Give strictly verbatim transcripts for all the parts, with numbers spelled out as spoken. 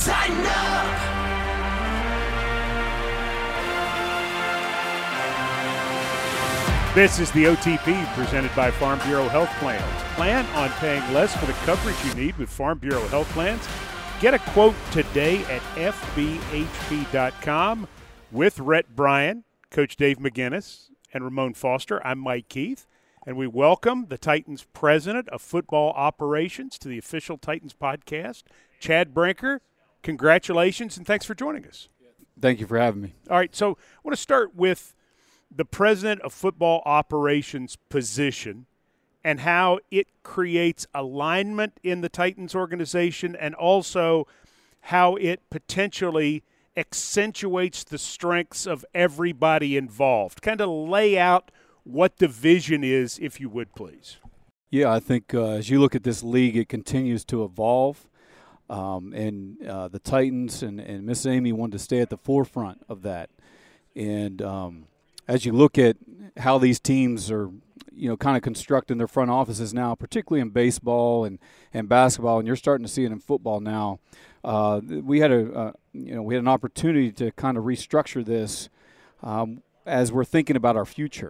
Tighten up. This is the O T P presented by Farm Bureau Health Plans. Plan on paying less for the coverage you need with Farm Bureau Health Plans. Get a quote today at F B H P dot com with Rhett Bryan, Coach Dave McGinnis, and Ramon Foster. I'm Mike Keith, and we welcome the Titans President of Football Operations to the official Titans podcast, Chad Brinker. Congratulations, and thanks for joining us. Thank you for having me. All right, so I want to start with the President of Football Operations position and how it creates alignment in the Titans organization, and also how it potentially accentuates the strengths of everybody involved. Kind of lay out what the vision is, if you would, please. Yeah, I think uh, as you look at this league, it continues to evolve. Um, and uh, the Titans and, and Miss Amy wanted to stay at the forefront of that. And um, as you look at how these teams are, you know, kind of constructing their front offices now, particularly in baseball and, and basketball, and you're starting to see it in football now, uh, we had a, uh, you know, we had an opportunity to kind of restructure this um, as we're thinking about our future.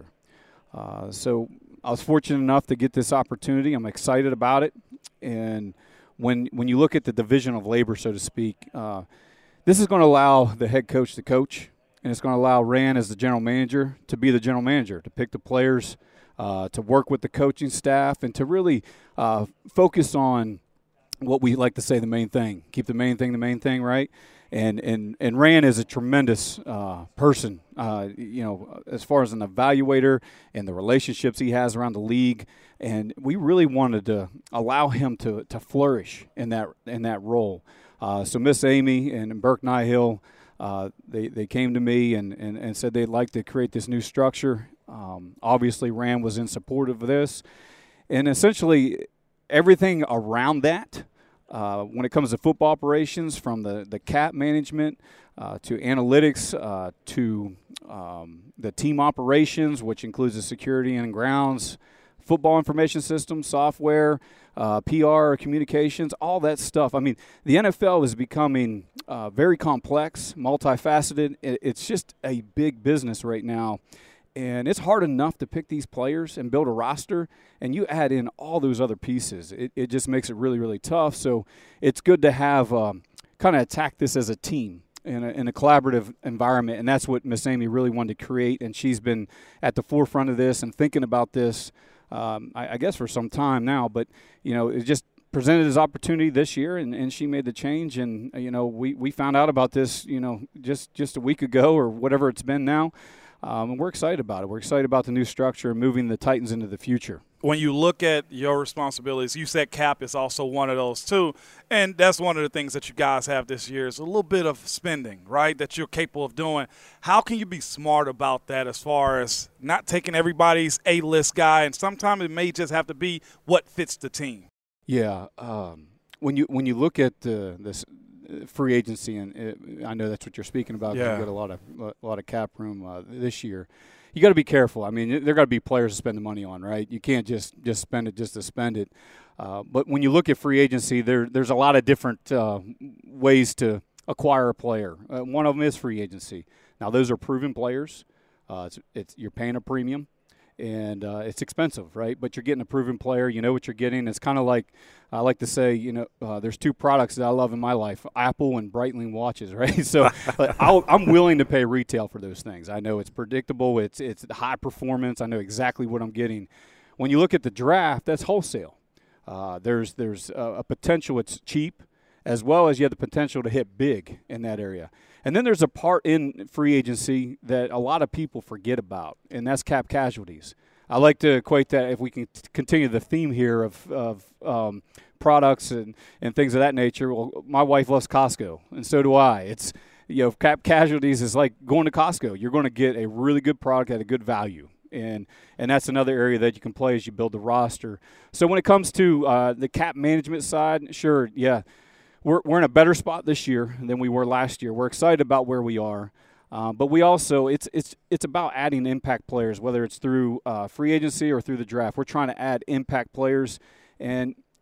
Uh, so I was fortunate enough to get this opportunity. I'm excited about it. And when when you look at the division of labor, so to speak, uh, this is going to allow the head coach to coach. And it's going to allow Rand, as the general manager, to be the general manager, to pick the players, uh, to work with the coaching staff, and to really uh, focus on what we like to say the main thing. Keep the main thing the main thing, right? And and and Rand is a tremendous uh, person, uh, you know, as far as an evaluator and the relationships he has around the league. And we really wanted to allow him to to flourish in that in that role. Uh, so Miss Amy and Burke Nihill, Uh, they, they came to me and, and, and said they'd like to create this new structure. Um, obviously, Rand was in support of this. And essentially, everything around that, uh, when it comes to football operations, from the, the cap management uh, to analytics uh, to um, the team operations, which includes the security and grounds, football information system, software, uh, P R, communications, all that stuff. I mean, the N F L is becoming uh, very complex, multifaceted. It's just a big business right now. And it's hard enough to pick these players and build a roster, and you add in all those other pieces. It, it just makes it really, really tough. So it's good to have um, kind of attack this as a team. In a, in a collaborative environment, and that's what Miss Amy really wanted to create, and she's been at the forefront of this and thinking about this Um, I, I guess for some time now, but, you know, it just presented as opportunity this year, and, and she made the change. And, you know, we, we found out about this, you know, just, just a week ago or whatever it's been now. Um, and we're excited about it. We're excited about the new structure and moving the Titans into the future. When you look at your responsibilities, you said cap is also one of those too. And that's one of the things that you guys have this year is a little bit of spending, right, that you're capable of doing. How can you be smart about that as far as not taking everybody's A-list guy, and sometimes it may just have to be what fits the team? Yeah. Um, when you when you look at uh, this free agency, and it, I know that's what you're speaking about. Yeah. You've got a lot of a lot of cap room uh, this year. You got to be careful. I mean, there got to be players to spend the money on, right? You can't just, just spend it just to spend it. Uh, but when you look at free agency, there there's a lot of different uh, ways to acquire a player. Uh, one of them is free agency. Now, those are proven players. Uh, it's, it's you're paying a premium, and uh, it's expensive, right? But you're getting a proven player. You know what you're getting. It's kind of like I like to say, you know, uh, there's two products that I love in my life: Apple and Breitling watches, right? So I'll, I'm willing to pay retail for those things. I know it's predictable. It's it's high performance. I know exactly what I'm getting. When you look at the draft, that's wholesale. Uh, there's there's a, a potential it's cheap, as well as you have the potential to hit big in that area. And then there's a part in free agency that a lot of people forget about, and that's cap casualties. I like to equate that, if we can t- continue the theme here of, of um, products and, and things of that nature. Well, my wife loves Costco, and so do I. It's, you know, cap casualties is like going to Costco. You're going to get a really good product at a good value. And and that's another area that you can play as you build the roster. So when it comes to uh, the cap management side, sure, yeah, we're we're in a better spot this year than we were last year. We're excited about where we are, uh, but we also it's it's it's about adding impact players, whether it's through uh, free agency or through the draft. We're trying to add impact players, and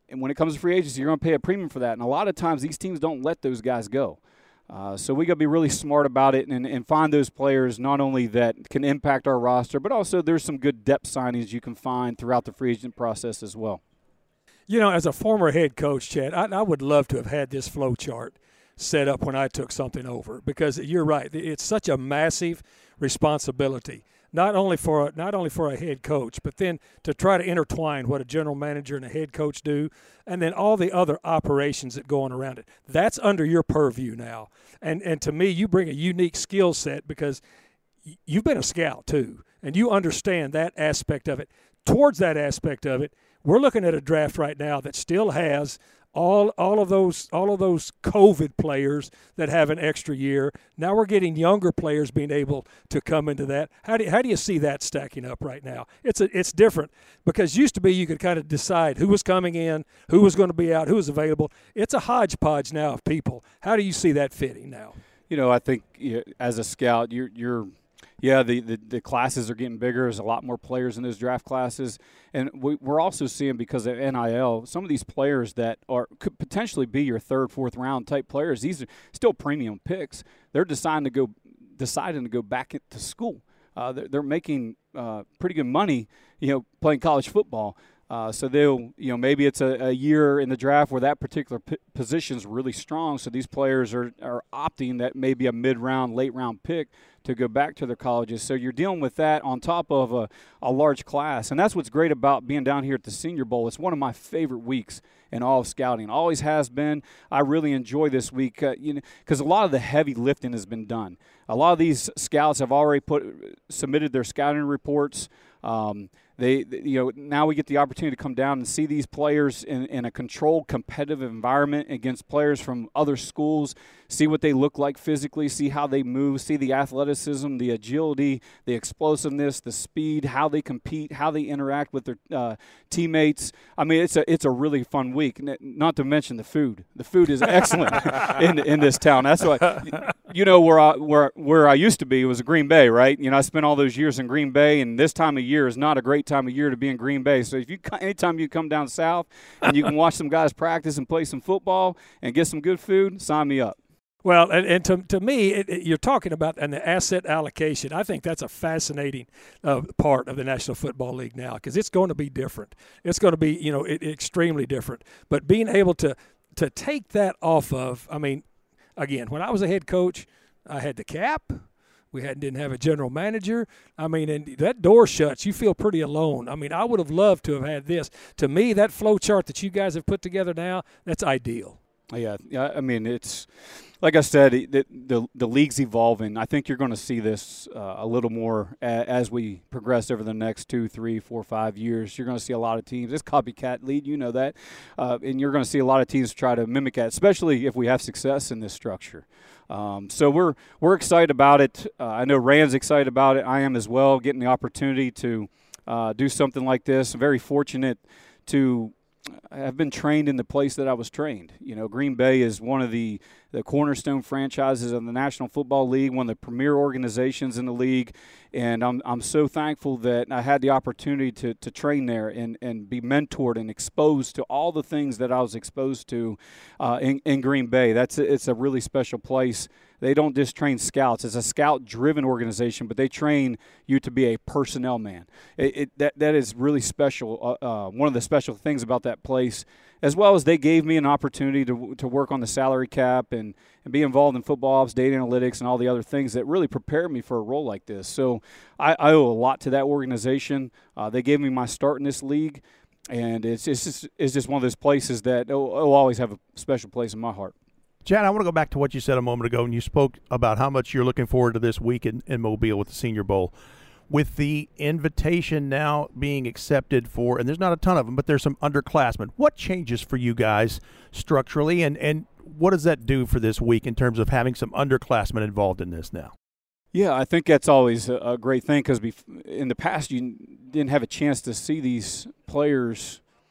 and when it comes to free agency, you're going to pay a premium for that. And a lot of times these teams don't let those guys go. Uh, so we got to be really smart about it and, and find those players not only that can impact our roster, but also there's some good depth signings you can find throughout the free agent process as well. You know, as a former head coach, Chad, I, I would love to have had this flow chart set up when I took something over, because you're right. It's such a massive responsibility, not only for not only for a head coach, but then to try to intertwine what a general manager and a head coach do, and then all the other operations that go on around it. That's under your purview now. And and to me, you bring a unique skill set because you've been a scout too, and you understand that aspect of it. Towards that aspect of it, we're looking at a draft right now that still has all all of those all of those COVID players that have an extra year. Now we're getting younger players being able to come into that. How do you, how do you see that stacking up right now? It's a, it's different because used to be you could kind of decide who was coming in, who was going to be out, who was available. It's a hodgepodge now of people. How do you see that fitting now? You know, I think you know, as a scout, you're you're. Yeah, the, the, the classes are getting bigger. There's a lot more players in those draft classes. And we, we're also seeing, because of N I L, some of these players that are could potentially be your third, fourth round type players. These are still premium picks. They're deciding to go deciding to go back into school. Uh, they're, they're making uh, pretty good money, you know, playing college football. Uh, so they'll, you know, maybe it's a, a year in the draft where that particular p- position is really strong. So these players are, are opting that maybe a mid-round, late-round pick to go back to their colleges. So you're dealing with that on top of a, a large class. And that's what's great about being down here at the Senior Bowl. It's one of my favorite weeks in all of scouting. Always has been. I really enjoy this week, uh, you know, because a lot of the heavy lifting has been done. A lot of these scouts have already put submitted their scouting reports. Um, They, you know, now we get the opportunity to come down and see these players in, in a controlled, competitive environment against players from other schools, see what they look like physically, see how they move, see the athleticism, the agility, the explosiveness, the speed, how they compete, how they interact with their uh, teammates. I mean, it's a it's a really fun week. Not to mention the food. The food is excellent in in this town. That's why, you know, where I where where I used to be was Green Bay, right? You know, I spent all those years in Green Bay, and this time of year is not a great time of year to be in Green Bay. So if you anytime you come down south and you can watch some guys practice and play some football and get some good food, sign me up. Well, and, and to to me, it, it, you're talking about and the asset allocation. I think that's a fascinating uh, part of the National Football League now, because it's going to be different. It's going to be, you know, it, extremely different. But being able to to take that off of, I mean, again, when I was a head coach, I had the cap. We had, didn't have a general manager. I mean, and that door shuts. You feel pretty alone. I mean, I would have loved to have had this. To me, that flow chart that you guys have put together now, that's ideal. Yeah, yeah. I mean, it's like I said, the the, the league's evolving. I think you're going to see this uh, a little more a, as we progress over the next two, three, four, five years. You're going to see a lot of teams. It's copycat league, you know that, uh, and you're going to see a lot of teams try to mimic that, especially if we have success in this structure. Um, so we're we're excited about it. Uh, I know Rand's excited about it. I am as well, getting the opportunity to uh, do something like this. I'm very fortunate to have been trained in the place that I was trained. You know, Green Bay is one of the, the cornerstone franchises of the National Football League, one of the premier organizations in the league, and I'm I'm so thankful that I had the opportunity to to train there and, and be mentored and exposed to all the things that I was exposed to uh, in, in Green Bay. That's a, it's a really special place. They don't just train scouts. It's a scout-driven organization, but they train you to be a personnel man. It, it, that that is really special. Uh, uh, one of the special things about that place, as well as they gave me an opportunity to to work on the salary cap and, and be involved in football ops, data analytics, and all the other things that really prepared me for a role like this. So I, I owe a lot to that organization. Uh, they gave me my start in this league, and it's, it's, just, it's just one of those places that will always have a special place in my heart. Chad, I want to go back to what you said a moment ago, and you spoke about how much you're looking forward to this week in, in Mobile with the Senior Bowl. With the invitation now being accepted for, and there's not a ton of them, but there's some underclassmen, what changes for you guys structurally, and, and what does that do for this week in terms of having some underclassmen involved in this now? Yeah, I think that's always a, a great thing because in the past you didn't have a chance to see these players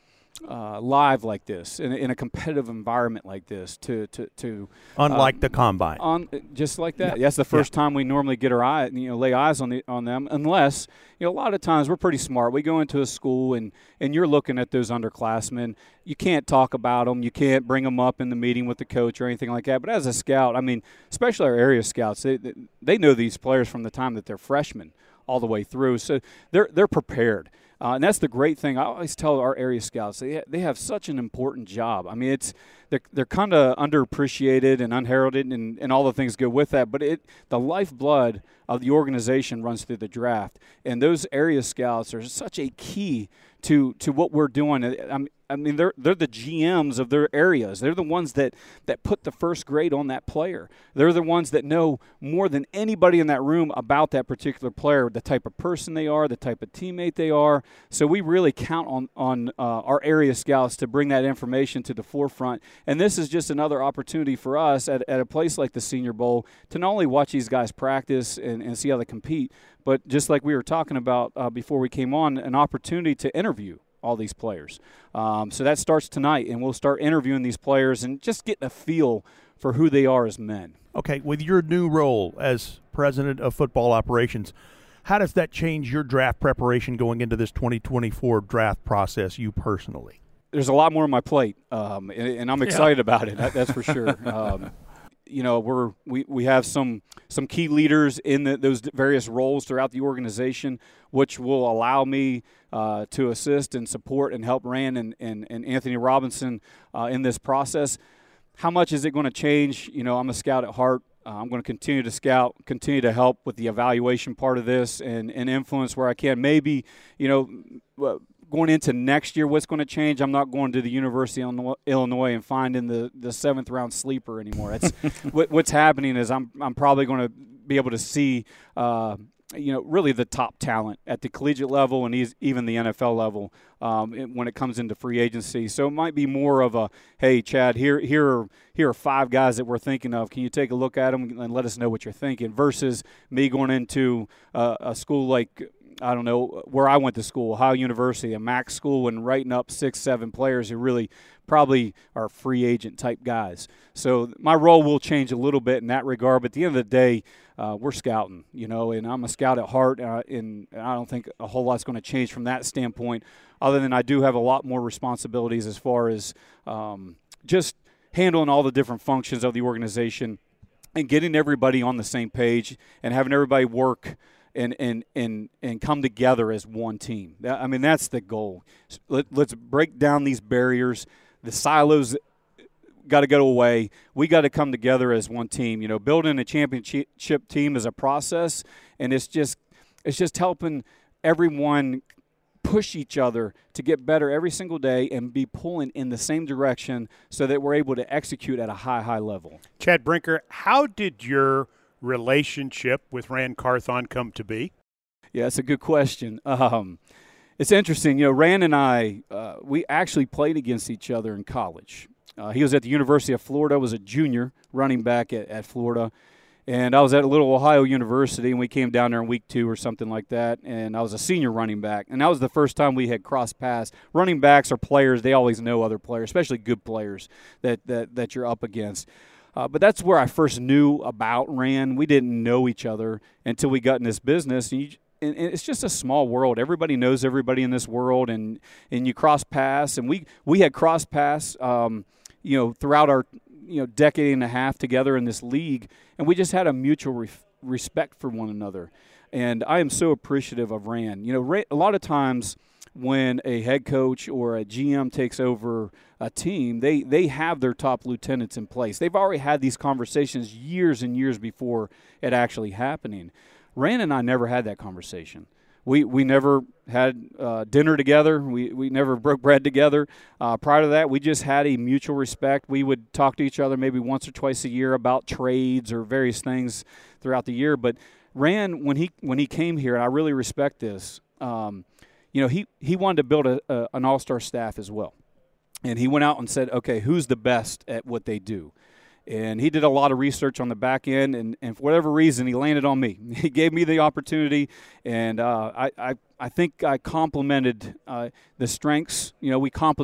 uh, live like this, in, in a competitive environment like this, to to to unlike uh, the combine, on just like that. Yeah. That's the first Yeah. time we normally get our eye, you know, lay eyes on the on them. Unless, you know, a lot of times we're pretty smart. We go into a school and and you're looking at those underclassmen. You can't talk about them. You can't bring them up in the meeting with the coach or anything like that. But as a scout, I mean, especially our area scouts, they they know these players from the time that they're freshmen all the way through. So they're they're prepared. Uh, and that's the great thing. I always tell our area scouts, they, they have such an important job. I mean, it's they're, they're kind of underappreciated and unheralded, and, and all the things go with that. But it the lifeblood of the organization runs through the draft. And those area scouts are such a key to to what we're doing. I mean, I mean, they're they're the G Ms of their areas. They're the ones that, that put the first grade on that player. They're the ones that know more than anybody in that room about that particular player, the type of person they are, the type of teammate they are. So we really count on on uh, our area scouts to bring that information to the forefront. And this is just another opportunity for us at, at a place like the Senior Bowl to not only watch these guys practice and, and see how they compete, but just like we were talking about uh, before we came on, an opportunity to interview all these players. Um, so that starts tonight, and we'll start interviewing these players and just getting a feel for who they are as men. Okay, with your new role as president of football operations, how does that change your draft preparation going into this twenty twenty-four draft process, you personally? There's a lot more on my plate, um, and, and I'm excited yeah. about it, that, that's for sure. Um, you know, we're we, we have some some key leaders in the, those various roles throughout the organization, which will allow me uh, to assist and support and help Rand and, and, and Anthony Robinson uh, in this process. How much is it going to change? You know, I'm a scout at heart. Uh, I'm going to continue to scout, continue to help with the evaluation part of this, and, and influence where I can. Maybe, you know, going into next year, what's going to change? I'm not going to the University of Illinois and finding the, the seventh round sleeper anymore. That's what, what's happening is I'm I'm probably going to be able to see, uh, you know, really the top talent at the collegiate level and even the N F L level um, when it comes into free agency. So it might be more of a, hey, Chad, here here are, here are five guys that we're thinking of. Can you take a look at them and let us know what you're thinking? Versus me going into uh, a school like, I don't know, where I went to school, Ohio University, a MAC school, and writing up six, seven players who really probably are free agent type guys. So my role will change a little bit in that regard, but at the end of the day, uh, we're scouting, you know, and I'm a scout at heart, uh, and I don't think a whole lot's going to change from that standpoint, other than I do have a lot more responsibilities as far as um, just handling all the different functions of the organization and getting everybody on the same page and having everybody work and and and and come together as one team. I mean, that's the goal. Let, let's break down these barriers. The silos got to go away. We got to come together as one team. You know, building a championship team is a process, and it's just it's just helping everyone push each other to get better every single day and be pulling in the same direction so that we're able to execute at a high, high level. Chad Brinker, how did your relationship with Rand Carthon come to be? Yeah, that's a good question. Um, it's interesting. You know, Rand and I, uh, we actually played against each other in college. Uh, he was at the University of Florida, was a junior running back at, at Florida. And I was at a little Ohio University, and we came down there in week two or something like that, and I was a senior running back. And that was the first time we had crossed paths. Running backs are players. They always know other players, especially good players that, that, that you're up against. Uh, but that's where I first knew about Rand. We didn't know each other until we got in this business. And, you, and, and it's just a small world. Everybody knows everybody in this world, and, and you cross paths. And we, we had cross paths, um, you know, throughout our you know decade and a half together in this league, and we just had a mutual re- respect for one another. And I am so appreciative of Rand. You know, Ray, a lot of times when a head coach or a G M takes over a team, they, they have their top lieutenants in place. They've already had these conversations years and years before it actually happening. Rand and I never had that conversation. We we never had uh, dinner together. We we never broke bread together. Uh, prior to that, we just had a mutual respect. We would talk to each other maybe once or twice a year about trades or various things throughout the year. But Rand, when he when he came here, and I really respect this, um, you know, he, he wanted to build a, a, an all-star staff as well. And he went out and said, okay, who's the best at what they do? And he did a lot of research on the back end, and, and for whatever reason, he landed on me. He gave me the opportunity, and uh, I, I I think I complemented uh, the strengths. You know, we complement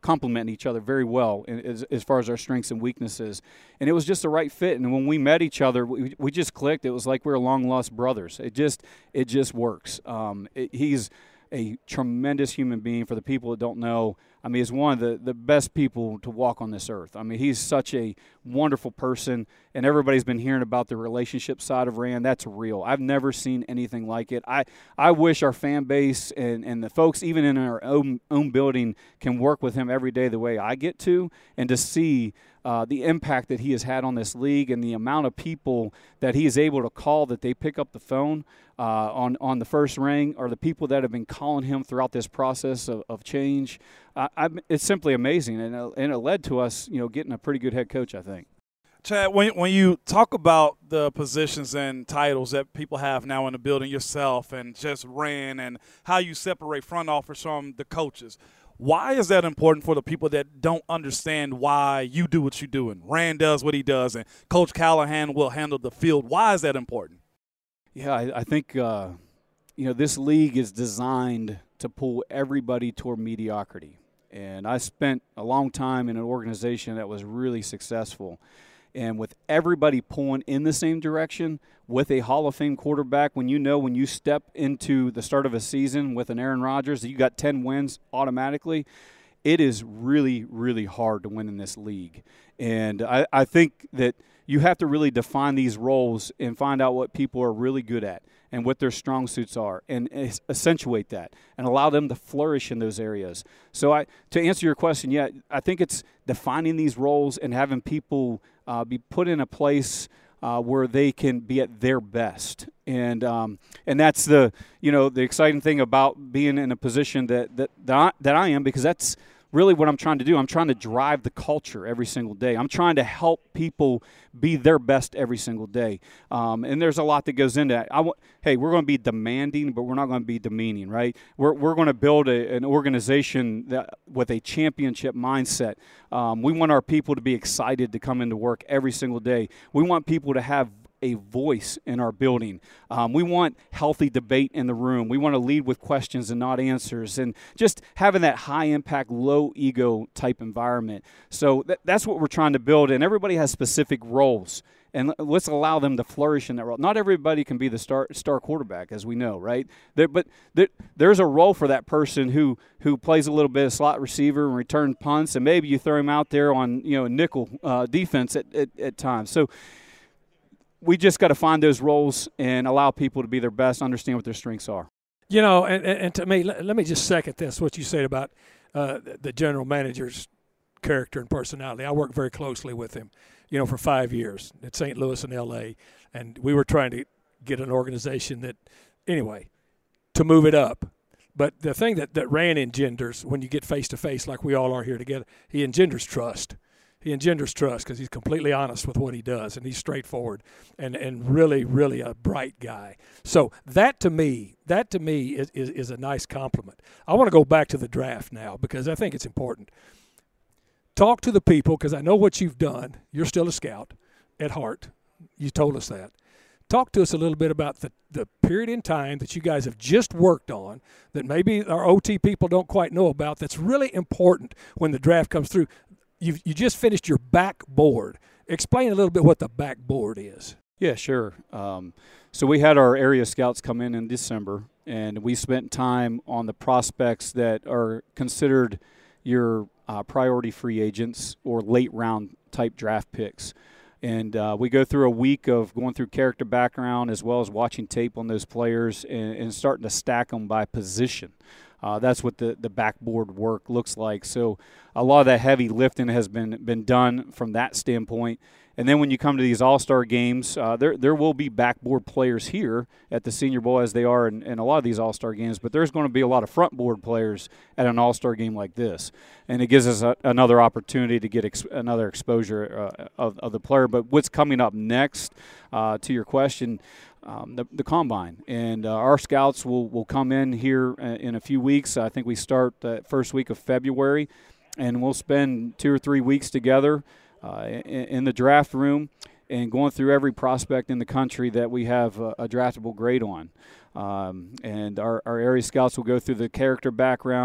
complement each other very well in, as, as far as our strengths and weaknesses. And it was just the right fit. And when we met each other, we, we just clicked. It was like we were long-lost brothers. It just it just works. Um, it, he's a tremendous human being. For the people that don't know, I mean, he's one of the, the best people to walk on this earth. I mean, he's such a wonderful person, and everybody's been hearing about the relationship side of Rand. That's real. I've never seen anything like it. I, I wish our fan base and, and the folks, even in our own, own building, can work with him every day the way I get to, and to see Uh, the impact that he has had on this league and the amount of people that he is able to call that they pick up the phone uh, on, on the first ring, or the people that have been calling him throughout this process of, of change. Uh, I, it's simply amazing, and, uh, and it led to us, you know, getting a pretty good head coach, I think. Chad, when, when you talk about the positions and titles that people have now in the building, yourself and just Rand, and how you separate front office from the coaches, why is that important for the people that don't understand why you do what you do and Rand does what he does and Coach Callahan will handle the field? Why is that important? Yeah, I, I think, uh, you know, this league is designed to pull everybody toward mediocrity. And I spent a long time in an organization that was really successful. And with everybody pulling in the same direction, with a Hall of Fame quarterback, when you know when you step into the start of a season with an Aaron Rodgers that you got ten wins automatically, it is really, really hard to win in this league. And I, I think that you have to really define these roles and find out what people are really good at and what their strong suits are, and accentuate that and allow them to flourish in those areas. So I, to answer your question, yeah, I think it's defining these roles and having people uh, be put in a place uh, where they can be at their best. And um, and that's the, you know, the exciting thing about being in a position that, that, that, I, that I am, because that's really what I'm trying to do. I'm trying to drive the culture every single day. I'm trying to help people be their best every single day. Um, and there's a lot that goes into that. I w- hey, we're going to be demanding, but we're not going to be demeaning, right? We're we're going to build a, an organization that with a championship mindset. Um, we want our people to be excited to come into work every single day. We want people to have a voice in our building. Um, we want healthy debate in the room. We want to lead with questions and not answers, and just having that high-impact, low-ego type environment. So th- that's what we're trying to build, and everybody has specific roles, and l- let's allow them to flourish in that role. Not everybody can be the star star quarterback, as we know, right? There, but there, there's a role for that person who who plays a little bit of slot receiver and return punts, and maybe you throw him out there on, you know, nickel uh, defense at, at, at times. So we just got to find those roles and allow people to be their best, understand what their strengths are. You know, and, and to me, let, let me just second this, what you said about uh, the general manager's character and personality. I worked very closely with him, you know, for five years at Saint Louis and L A, and we were trying to get an organization that, anyway, to move it up. But the thing that, that Rand engenders when you get face-to-face like we all are here together, he engenders trust. He engenders trust because he's completely honest with what he does, and he's straightforward and, and really, really a bright guy. So that to me, that to me is, is, is a nice compliment. I want to go back to the draft now because I think it's important. Talk to the people, because I know what you've done. You're still a scout at heart. You told us that. Talk to us a little bit about the, the period in time that you guys have just worked on that maybe our O T people don't quite know about, that's really important when the draft comes through. You you just finished your backboard. Explain a little bit what the backboard is. Yeah, sure. Um, so we had our area scouts come in in December, and we spent time on the prospects that are considered your uh, priority free agents or late round type draft picks. And uh, we go through a week of going through character background as well as watching tape on those players and, and starting to stack them by position. Uh, that's what the, the backboard work looks like. So a lot of that heavy lifting has been been done from that standpoint. And then when you come to these all-star games, uh, there there will be backboard players here at the Senior Bowl as they are in, in a lot of these all-star games, but there's going to be a lot of frontboard players at an all-star game like this. And it gives us a, another opportunity to get ex- another exposure uh, of, of the player. But what's coming up next, uh, to your question, Um, the, the combine, and uh, our scouts will, will come in here uh, in a few weeks. I think we start the first week of February, and we'll spend two or three weeks together uh, in, in the draft room and going through every prospect in the country that we have a, a draftable grade on. Um, and our, our area scouts will go through the character background,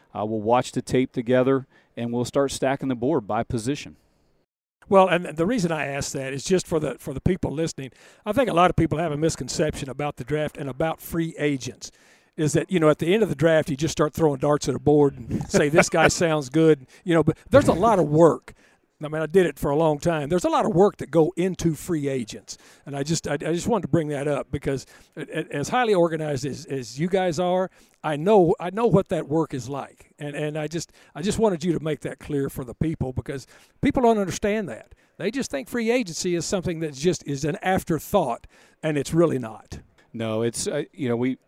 Uh, we'll watch the tape together, and we'll start stacking the board by position. Well, and the reason I ask that is just for the for the people listening. I think a lot of people have a misconception about the draft and about free agents. Is that, you know, at the end of the draft, you just start throwing darts at a board and say, this guy sounds good. You know, but there's a lot of work. I mean, I did it for a long time. There's a lot of work that go into free agents. And I just I, I just wanted to bring that up because as highly organized as, as you guys are, I know I know what that work is like. And and I just I just wanted you to make that clear for the people because people don't understand that. They just think free agency is something that just is an afterthought, and it's really not. No, it's uh, you know, we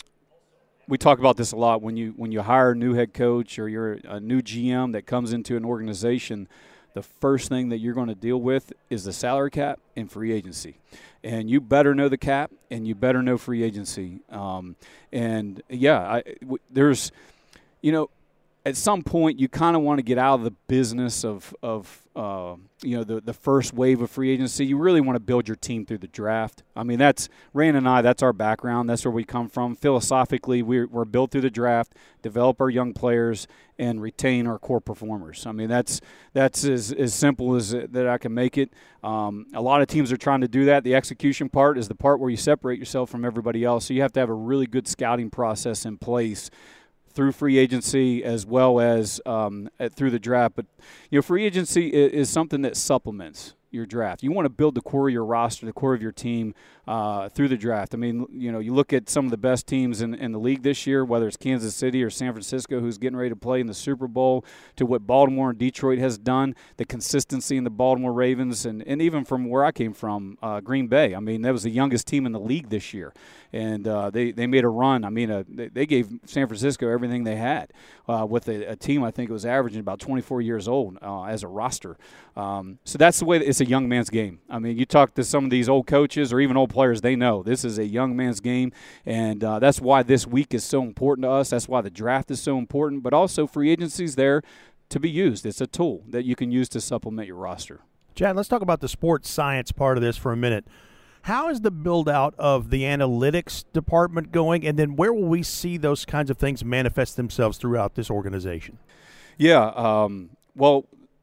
we talk about this a lot when you when you hire a new head coach or you're a new G M that comes into an organization. The first thing that you're going to deal with is the salary cap and free agency. And you better know the cap and you better know free agency. Um, and, yeah, I, w- there's, you know, at some point you kind of want to get out of the business of, of uh, you know, the, the first wave of free agency. You really want to build your team through the draft. I mean, that's Rand and I, that's our background. That's where we come from. Philosophically, we're, we're built through the draft, develop our young players, and retain our core performers. I mean, that's that's as, as simple as it, that I can make it. Um, a lot of teams are trying to do that. The execution part is the part where you separate yourself from everybody else. So you have to have a really good scouting process in place through free agency as well as um, at, through the draft. But, you know, free agency is, is something that supplements your draft. You want to build the core of your roster, the core of your team uh, through the draft. I mean, you know, you look at some of the best teams in, in the league this year, whether it's Kansas City or San Francisco, who's getting ready to play in the Super Bowl, to what Baltimore and Detroit has done, the consistency in the Baltimore Ravens, and, and even from where I came from, uh, Green Bay. I mean, that was the youngest team in the league this year, and uh, they, they made a run. I mean, uh, they, they gave San Francisco everything they had uh, with a, a team I think it was averaging about twenty-four years old uh, as a roster. Um, so that's the way that it's a young man's game. I mean, you talk to some of these old coaches or even old players, they know this is a young man's game, and uh, that's why this week is so important to us. That's why the draft is so important, but also free agency is there to be used. It's a tool that you can use to supplement your roster. Chad, let's talk about the sports science part of this for a minute. How is the build-out of the analytics department going, and then where will we see those kinds of things manifest themselves throughout this organization? Yeah, um, well,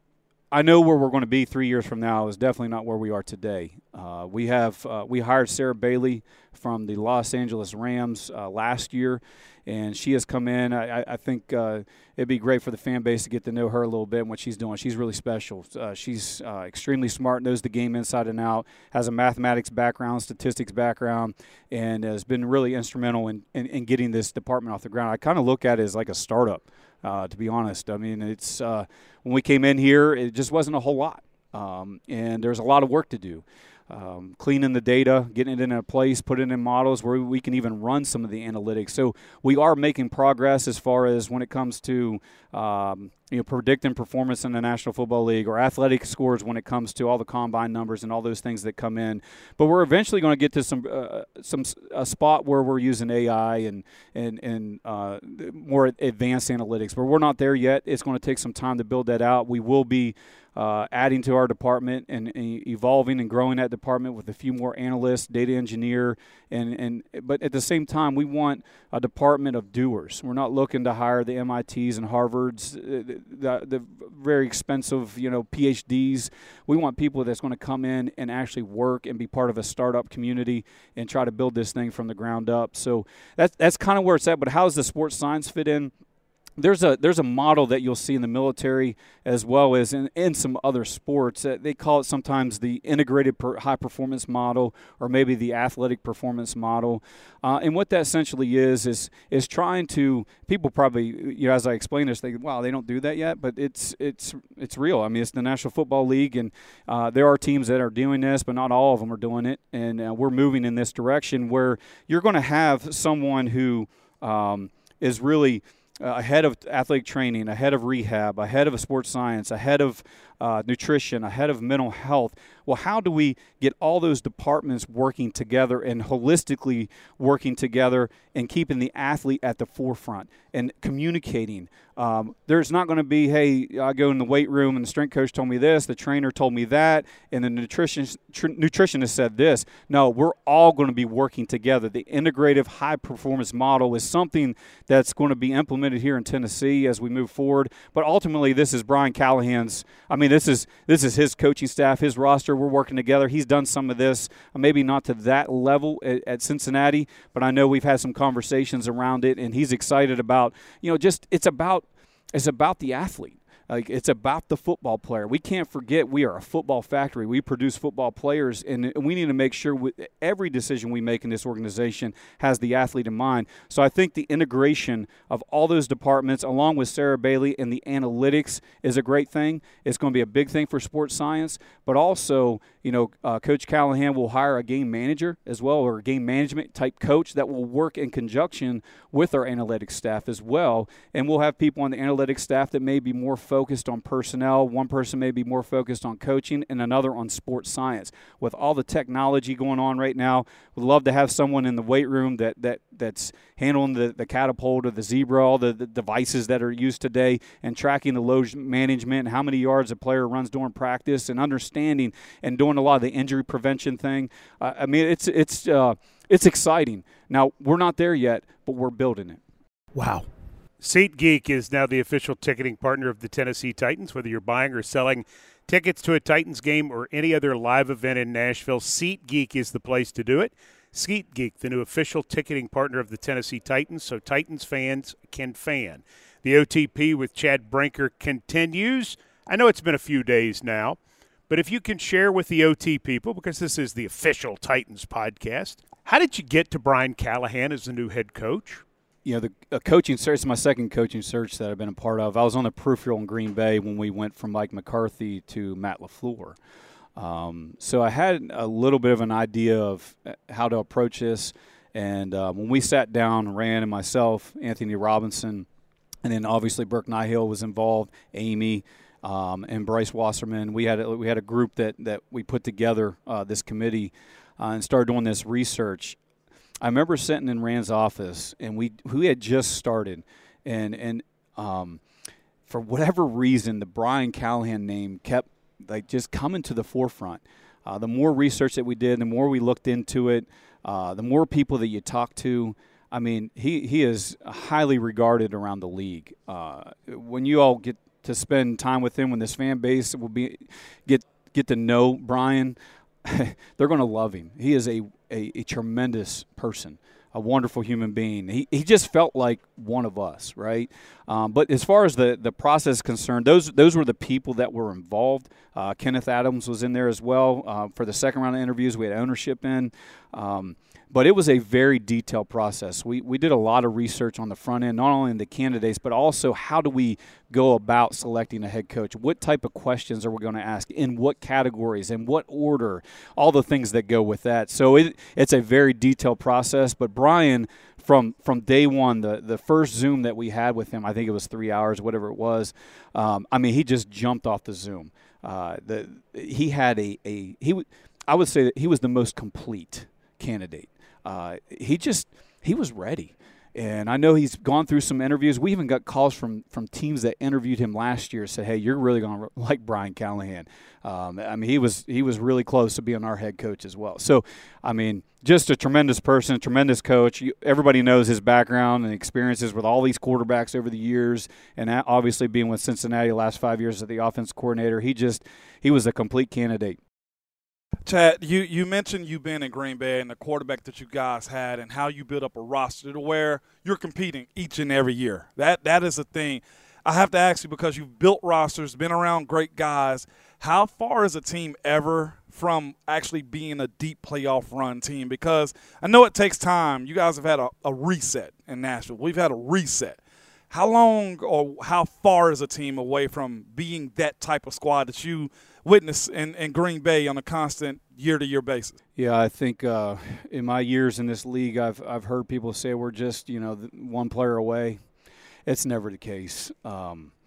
I know where we're going to be three years from now is definitely not where we are today. Uh, we have uh, we hired Sarah Bailey from the Los Angeles Rams uh, last year, and she has come in. I, I think uh, it'd be great for the fan base to get to know her a little bit and what she's doing. She's really special. Uh, she's uh, extremely smart, knows the game inside and out, has a mathematics background, statistics background, and has been really instrumental in, in, in getting this department off the ground. I kind of look at it as like a startup. Uh, to be honest, I mean, it's uh, when we came in here, it just wasn't a whole lot, um, and there's a lot of work to do. Um, cleaning the data, getting it in a place, putting it in models where we can even run some of the analytics. So we are making progress as far as when it comes to um, you know predicting performance in the National Football League or athletic scores when it comes to all the combine numbers and all those things that come in. But we're eventually going to get to some uh, some a spot where we're using A I and and and uh, more advanced analytics. But we're not there yet. It's going to take some time to build that out. We will be Uh, adding to our department and, and evolving and growing that department with a few more analysts, data engineer, and, and but at the same time, we want a department of doers. We're not looking to hire the M I Ts and Harvards, the, the, the very expensive, you know, P H Ds. We want people that's going to come in and actually work and be part of a startup community and try to build this thing from the ground up. So that's that's kind of where it's at. But how does the sports science fit in? There's a there's a model that you'll see in the military as well as in, in some other sports. Uh, they call it sometimes the integrated per, high performance model or maybe the athletic performance model. Uh, and what that essentially is is is trying to people probably you know as I explain this, they wow they don't do that yet, but it's it's it's real. I mean it's the National Football League, and uh, there are teams that are doing this, but not all of them are doing it. And uh, we're moving in this direction where you're going to have someone who um, is really Uh, ahead of athletic training, ahead of rehab, ahead of sports science, ahead of uh, nutrition, ahead of mental health. Well, how do we get all those departments working together and holistically working together and keeping the athlete at the forefront and communicating? Um, there's not going to be, hey, I go in the weight room and the strength coach told me this, the trainer told me that, and the nutritionist, tr- nutritionist said this. No, we're all going to be working together. The integrative high-performance model is something that's going to be implemented here in Tennessee as we move forward. But ultimately, this is Brian Callahan's. I mean, this is this is his coaching staff, his roster. We're working together. He's done some of this, maybe not to that level at, at Cincinnati, but I know we've had some conversations around it, and he's excited about, you know, just it's about it's about the athlete. Like, it's about the football player. We can't forget we are a football factory. We produce football players, and we need to make sure we, every decision we make in this organization has the athlete in mind. So I think the integration of all those departments, along with Sarah Bailey and the analytics, is a great thing. It's going to be a big thing for sports science, but also, you know, uh, Coach Callahan will hire a game manager as well, or a game management type coach that will work in conjunction with our analytics staff as well. And we'll have people on the analytics staff that may be more focused on personnel. One person may be more focused on coaching and another on sports science. With all the technology going on right now, we'd love to have someone in the weight room that, that that's handling the, the catapult or the zebra, all the, the devices that are used today, and tracking the load management and how many yards a player runs during practice, and understanding and doing a lot of the injury prevention thing. Uh, I mean, it's it's uh, it's exciting. Now, we're not there yet, but we're building it. Wow. SeatGeek is now the official ticketing partner of the Tennessee Titans. Whether you're buying or selling tickets to a Titans game or any other live event in Nashville, SeatGeek is the place to do it. SeatGeek, the new official ticketing partner of the Tennessee Titans, so Titans fans can fan. The O T P with Chad Brinker continues. I know it's been a few days now, but if you can share with the O T people, because this is the official Titans podcast, how did you get to Brian Callahan as the new head coach? You know, the uh, coaching search is my second coaching search that I've been a part of. I was on the peripheral in Green Bay when we went from Mike McCarthy to Matt LaFleur. Um, so I had a little bit of an idea of how to approach this. And uh, when we sat down, Rand and myself, Anthony Robinson, and then obviously Burke Nihill was involved, Amy, um, and Bryce Wasserman, we had a, we had a group that, that we put together, uh, this committee, uh, and started doing this research. I remember sitting in Rand's office, and we we had just started, and and um, for whatever reason, the Brian Callahan name kept like just coming to the forefront. Uh, the more research that we did, the more we looked into it, uh, the more people that you talk to. I mean, he he is highly regarded around the league. Uh, when you all get to spend time with him, when this fan base will be get get to know Brian, they're going to love him. He is a, a, a tremendous person, a wonderful human being. He he just felt like one of us, right? Um, but as far as the, the process is concerned, those those were the people that were involved. Uh, Kenneth Adams was in there as well. Uh, for the second round of interviews, we had ownership in. Um, But it was a very detailed process. We we did a lot of research on the front end, not only in the candidates, but also how do we go about selecting a head coach? What type of questions are we going to ask? In what categories? In what order? All the things that go with that. So it it's a very detailed process. But Brian, from from day one, the, the first Zoom that we had with him, I think it was three hours, whatever it was. Um, I mean, he just jumped off the Zoom. Uh, the he had a a he I would say that he was the most complete candidate. Uh, he just he was ready. And I know he's gone through some interviews. We even got calls from, from teams that interviewed him last year, said, hey, you're really going to like Brian Callahan. Um, I mean, he was he was really close to being our head coach as well. So, I mean, just a tremendous person, a tremendous coach. Everybody knows his background and experiences with all these quarterbacks over the years, and obviously being with Cincinnati the last five years as the offense coordinator. He just he was a complete candidate. Chad, you, you mentioned you being in Green Bay and the quarterback that you guys had and how you built up a roster to where you're competing each and every year. That That is a thing. I have to ask you, because you've built rosters, been around great guys, how far is a team ever from actually being a deep playoff run team? Because I know it takes time. You guys have had a, a reset in Nashville. We've had a reset. How long or how far is a team away from being that type of squad that you witness in, in Green Bay on a constant year-to-year basis? Yeah, I think uh, in my years in this league, I've I've heard people say we're just, you know, one player away. It's never the case. Um,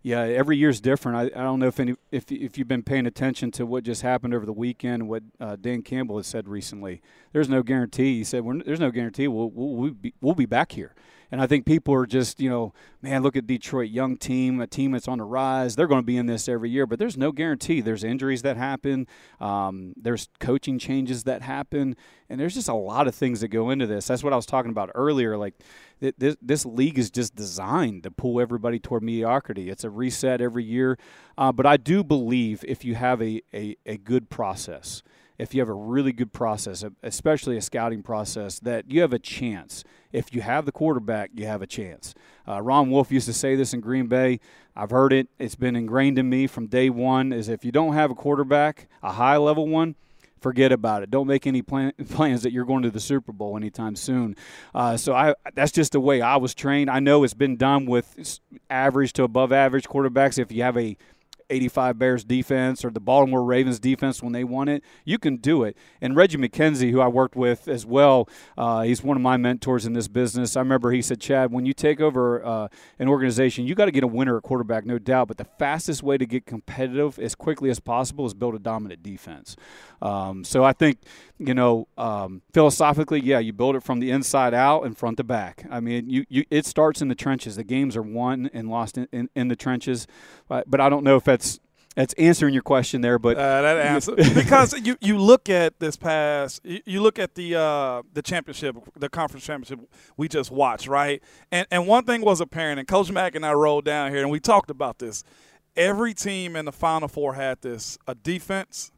Yeah, every year's different. I, I don't know if any if if you've been paying attention to what just happened over the weekend, what uh, Dan Campbell has said recently. There's no guarantee. He said, We're, "There's no guarantee we'll we'll, we'll, be, we'll be back here." And I think people are just, you know, man, look at Detroit, young team, a team that's on the rise. They're going to be in this every year, but there's no guarantee. There's injuries that happen. Um, there's coaching changes that happen. And there's just a lot of things that go into this. That's what I was talking about earlier. Like th- this, this league is just designed to pull everybody toward mediocrity. It's a reset every year. Uh, but I do believe if you have a, a, a good process, if you have a really good process, especially a scouting process, that you have a chance. If you have the quarterback, you have a chance. Uh, Ron Wolf used to say this in Green Bay. I've heard it. It's been ingrained in me from day one, is if you don't have a quarterback, a high-level one, forget about it. Don't make any plan, plans that you're going to the Super Bowl anytime soon. Uh, so I, that's just the way I was trained. I know it's been done with average to above average quarterbacks. If you have a eighty-five Bears defense or the Baltimore Ravens defense when they won it, you can do it. And Reggie McKenzie, who I worked with as well, uh, he's one of my mentors in this business. I remember he said, Chad, when you take over uh, an organization, you got to get a winner at quarterback, no doubt, but the fastest way to get competitive as quickly as possible is build a dominant defense. Um, so I think, you know, um, philosophically, yeah, you build it from the inside out and front to back. I mean, you, you it starts in the trenches. The games are won and lost in, in, in the trenches, but, but I don't know if that's That's answering your question there, but uh, that answer because you, you look at this past, you, you look at the uh, the championship, the conference championship we just watched, right? And and one thing was apparent, and Coach Mack and I rolled down here and we talked about this. Every team in the Final Four had this: a defense,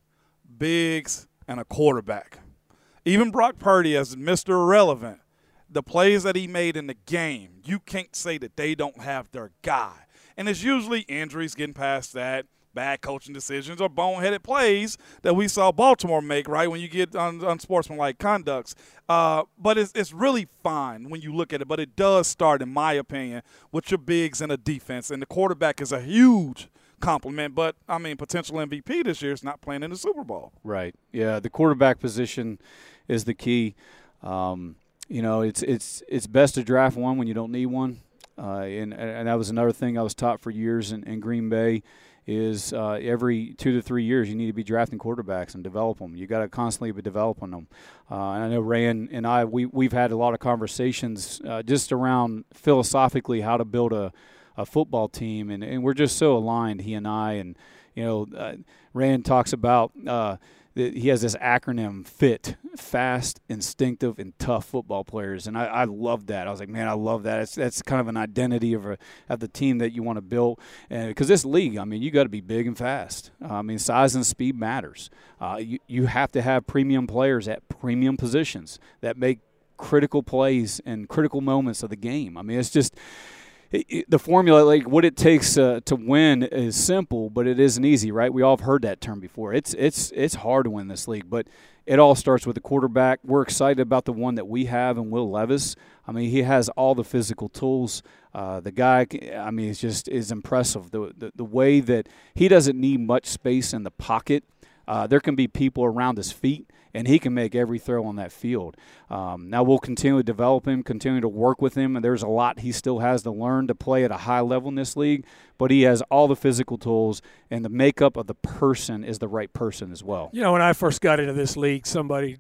bigs, and a quarterback. Even Brock Purdy, as Mister Irrelevant, the plays that he made in the game, you can't say that they don't have their guy. And it's usually injuries getting past that, bad coaching decisions, or boneheaded plays that we saw Baltimore make, right, when you get on unsportsmanlike conducts. Uh, but it's, it's really fine when you look at it. But it does start, in my opinion, with your bigs and a defense. And the quarterback is a huge compliment. But, I mean, potential M V P this year is not playing in the Super Bowl. Right. Yeah, the quarterback position is the key. Um, you know, it's it's it's best to draft one when you don't need one. Uh, and, and that was another thing I was taught for years in, in Green Bay. Is uh, every two to three years you need to be drafting quarterbacks and develop them. You got to constantly be developing them. Uh, and I know Rand and I, we, we've had a lot of conversations uh, just around philosophically how to build a, a football team, and, and we're just so aligned, he and I. And, you know, uh, Rand talks about uh, – he has this acronym, FIT, fast, instinctive, and tough football players, and I, I love that. I was like, man, I love that. It's, that's kind of an identity of, a, of the team that you want to build. And because this league, I mean, you got to be big and fast. Uh, I mean, size and speed matters. Uh, you, you have to have premium players at premium positions that make critical plays and critical moments of the game. I mean, it's just – It, it, the formula, like what it takes uh, to win, is simple, but it isn't easy, right? We all have heard that term before. It's it's it's hard to win this league, but it all starts with the quarterback. We're excited about the one that we have in Will Levis. I mean, he has all the physical tools. Uh, the guy, I mean, is just is impressive. The, the the way that he doesn't need much space in the pocket. Uh, there can be people around his feet, and he can make every throw on that field. Um, now we'll continue to develop him, continue to work with him, and there's a lot he still has to learn to play at a high level in this league, but he has all the physical tools, and the makeup of the person is the right person as well. You know, when I first got into this league, somebody,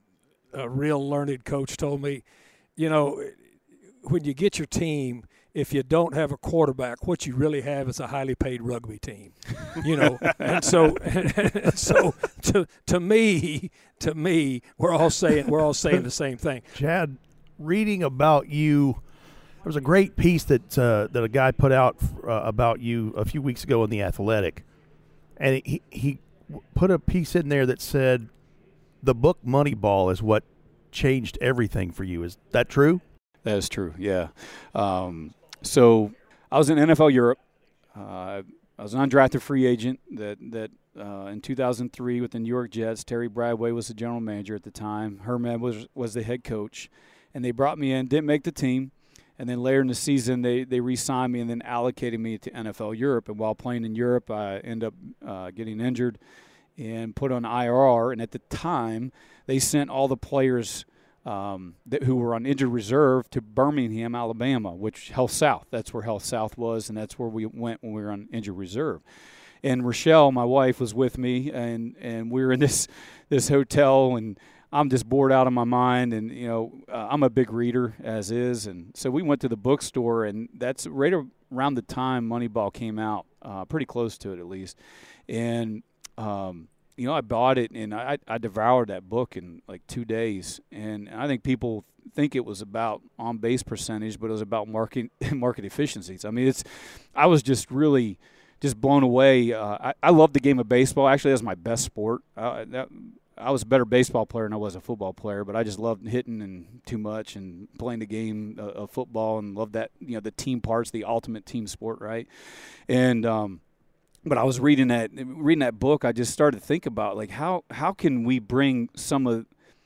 a real learned coach, told me, you know, when you get your team, if you don't have a quarterback, what you really have is a highly paid rugby team, you know. And so, and so to to me, to me, we're all saying we're all saying the same thing. Chad, reading about you, there was a great piece that uh, that a guy put out uh, about you a few weeks ago in The Athletic, and he he put a piece in there that said the book Moneyball is what changed everything for you. Is that true? That is true. Yeah. Um, So I was in N F L Europe. Uh, I was an undrafted free agent that that uh, in two thousand three with the New York Jets. Terry Bradway was the general manager at the time. Herman was was the head coach, and they brought me in. Didn't make the team, and then later in the season they they re-signed me and then allocated me to N F L Europe. And while playing in Europe, I ended up uh, getting injured and put on I R. And at the time, they sent all the players um, that, who were on injured reserve to Birmingham, Alabama, which Health South. That's where Health South was, and that's where we went when we were on injured reserve. And Rochelle, my wife, was with me, and, and we were in this this hotel, and I'm just bored out of my mind. And, you know, uh, I'm a big reader, as is. And so we went to the bookstore, and that's right around the time Moneyball came out, uh, pretty close to it at least. And, um, you know, I bought it, and I, I devoured that book in like two days. And I think people think it was about on-base percentage, but it was about market, market efficiencies. I mean, it's I was just really – just blown away. Uh, I, I love the game of baseball. Actually, that's my best sport. Uh, that, I was a better baseball player than I was a football player, but I just loved hitting and too much and playing the game of, of football and loved that, you know, the team parts, the ultimate team sport, right? And um, but I was reading that reading that book. I just started to think about like how how can we bring some of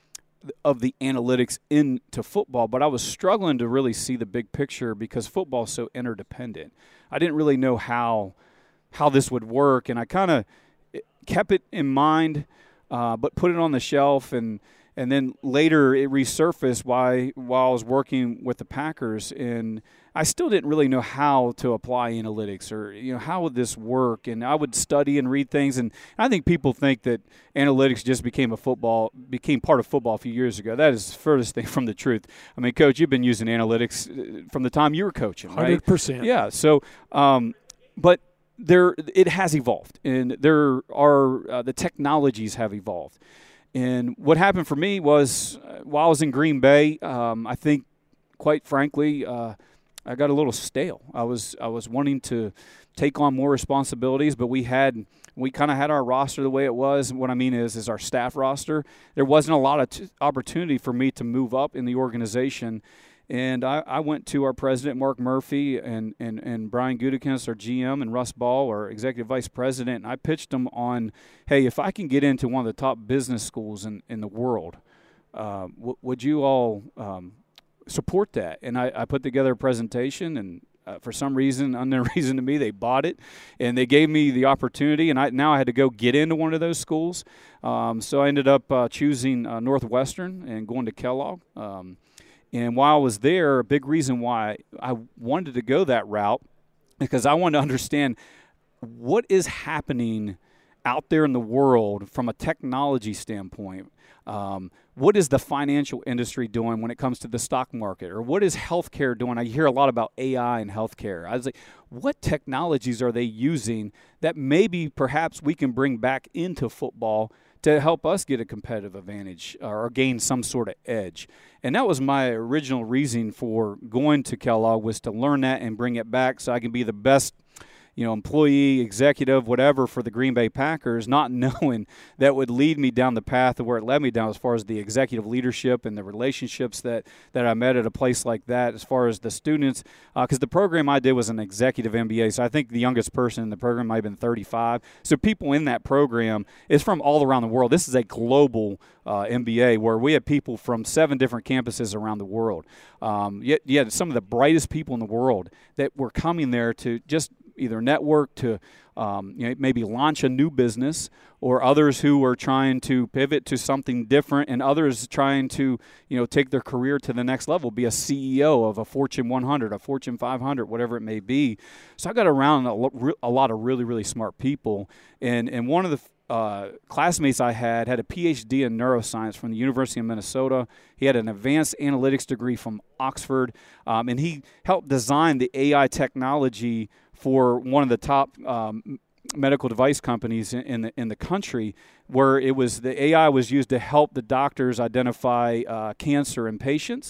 of the analytics into football, but I was struggling to really see the big picture because football is so interdependent. I didn't really know how. how this would work, and I kind of kept it in mind, uh, but put it on the shelf, and and then later it resurfaced while, while I was working with the Packers, and I still didn't really know how to apply analytics or, you know, how would this work, and I would study and read things, and I think people think that analytics just became a football, became part of football a few years ago. That is the furthest thing from the truth. I mean, Coach, you've been using analytics from the time you were coaching, right? one hundred percent. Yeah, so, um, but – There, it has evolved, and there are uh, the technologies have evolved. And what happened for me was, uh, while I was in Green Bay, um, I think, quite frankly, uh, I got a little stale. I was I was wanting to take on more responsibilities, but we had we kind of had our roster the way it was. What I mean is, is our staff roster. There wasn't a lot of t- opportunity for me to move up in the organization. And I, I went to our president, Mark Murphy, and, and, and Brian Gutekunst, our G M, and Russ Ball, our executive vice president, and I pitched them on, hey, if I can get into one of the top business schools in, in the world, uh, w- would you all um, support that? And I, I put together a presentation, and uh, for some reason, unknown reason to me, they bought it, and they gave me the opportunity, and I now I had to go get into one of those schools. Um, so I ended up uh, choosing uh, Northwestern and going to Kellogg. Um, And while I was there, a big reason why I wanted to go that route is because I wanted to understand what is happening out there in the world from a technology standpoint. Um, what is the financial industry doing when it comes to the stock market? Or what is healthcare doing? I hear a lot about A I and healthcare. I was like, what technologies are they using that maybe perhaps we can bring back into football to help us get a competitive advantage or gain some sort of edge? And that was my original reason for going to Kellogg, was to learn that and bring it back so I can be the best, you know, employee, executive, whatever for the Green Bay Packers, not knowing that would lead me down the path of where it led me down as far as the executive leadership and the relationships that, that I met at a place like that, as far as the students, because uh, the program I did was an executive M B A, so I think the youngest person in the program might have been thirty-five. So people in that program is from all around the world. This is a global uh, M B A where we have people from seven different campuses around the world. Um, yet, yet some of the brightest people in the world that were coming there to just either network, to um, you know, maybe launch a new business, or others who are trying to pivot to something different, and others trying to, you know, take their career to the next level, be a C E O of a Fortune one hundred, a Fortune five hundred, whatever it may be. So I got around a, lo- a lot of really, really smart people, and and one of the Uh, classmates I had had a P H D in neuroscience from the University of Minnesota. He had an advanced analytics degree from Oxford, um, and he helped design the A I technology for one of the top um, medical device companies in, in the in the country, where it was the A I was used to help the doctors identify uh, cancer in patients.